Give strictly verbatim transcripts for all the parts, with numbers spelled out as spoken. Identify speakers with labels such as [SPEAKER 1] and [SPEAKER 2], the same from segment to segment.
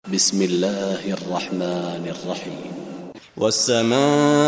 [SPEAKER 1] بسم الله الرحمن الرحيم.
[SPEAKER 2] والسماء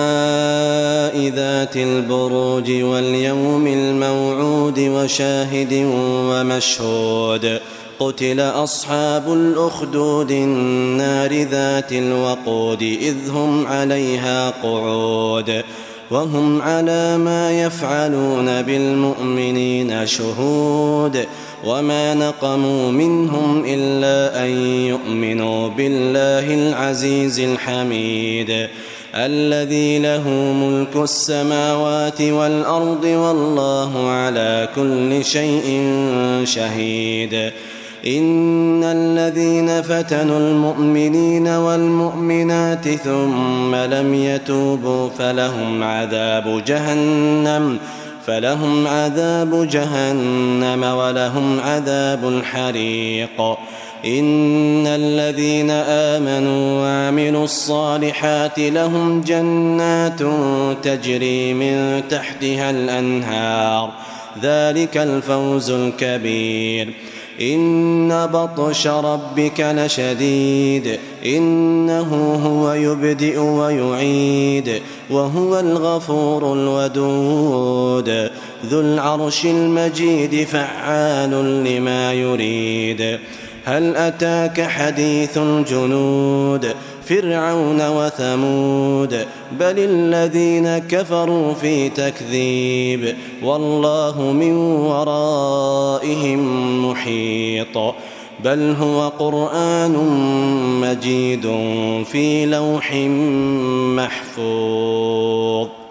[SPEAKER 2] ذات البروج واليوم الموعود وشاهد ومشهود قتل أصحاب الأخدود النار ذات الوقود إذ هم عليها قعود وهم على ما يفعلون بالمؤمنين شهود وما نقموا منهم إلا أن يؤمنوا بالله العزيز الحميد الذي له ملك السماوات والأرض والله على كل شيء شهيد. إن الذين فتنوا المؤمنين والمؤمنات ثم لم يتوبوا فلهم عذاب جهنم فلهم عذاب جهنم ولهم عذاب الحريق. إن الذين آمنوا وعملوا الصالحات لهم جنات تجري من تحتها الأنهار ذلك الفوز الكبير. إن بطش ربك لشديد إنه هو يبدئ ويعيد وهو الغفور الودود ذو العرش المجيد فعال لما يريد. هل أتاك حديث الجنود فرعون وثمود بل الذين كفروا في تكذيب والله من ورائهم محيط بل هو قرآن مجيد في لوح محفوظ.